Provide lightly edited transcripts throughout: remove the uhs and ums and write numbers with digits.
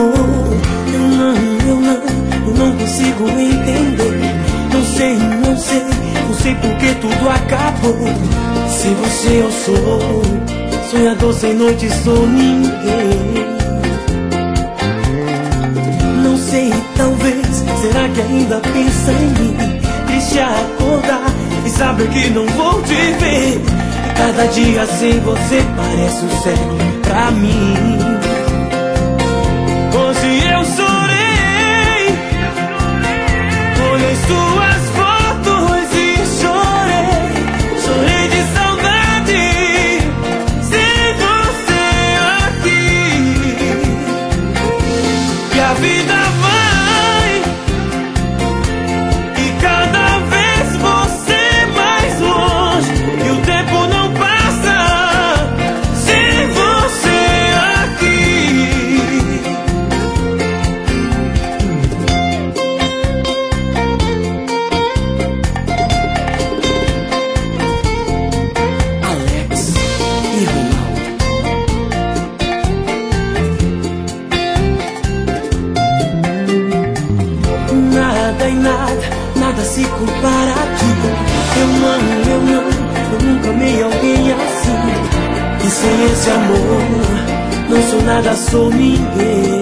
amor. Eu não consigo entender. Não sei por que tudo acabou. Se você eu sou sonhador sem noite, sou ninguém. Não sei, talvez, será que ainda pensa em mim? Triste a acordar e saber que não vou te ver. E cada dia sem você parece um século pra mim. Hoje eu chorei, olhei suas fotos e chorei. Chorei de saudade sem você aqui. E a vida vai, e cada vez você mais longe, e o tempo não passa sem você aqui. Alex e Ronaldo. Nada e nada se compara a ti. Eu nunca amei alguém assim. E sem esse amor, não sou nada, sou ninguém.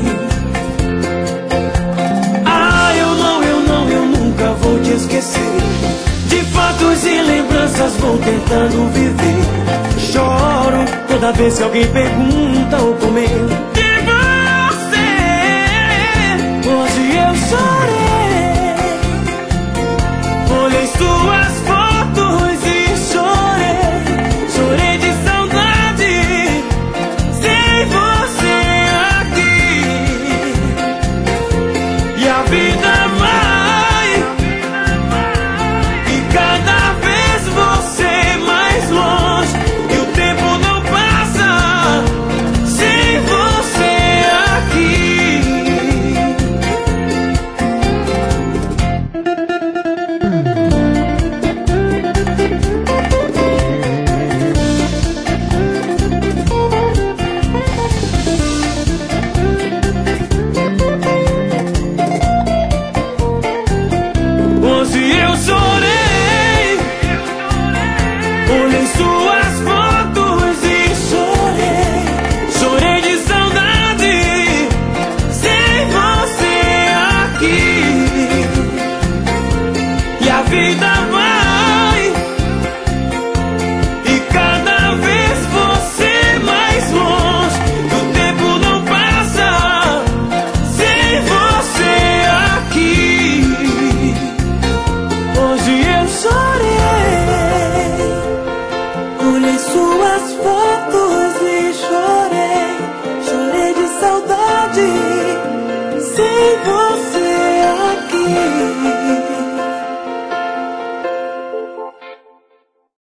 Ah, eu nunca vou te esquecer. De fatos e lembranças vou tentando viver. Choro toda vez que alguém pergunta ou comenta de você. Hoje eu chorei, olhei suas fotos e chorei. Chorei de saudade sem você aqui. E a vida vai, e cada vez você mais longe, e o tempo não passa sem você aqui. Hoje eu chorei, olhei suas fotos e chorei. Chorei de saudade sem você aqui. E a vida vai, e cada vez você mais longe, e o tempo não passa sem você aqui. Hoje eu chorei, olhei suas fotos e chorei. Chorei de saudade sem você.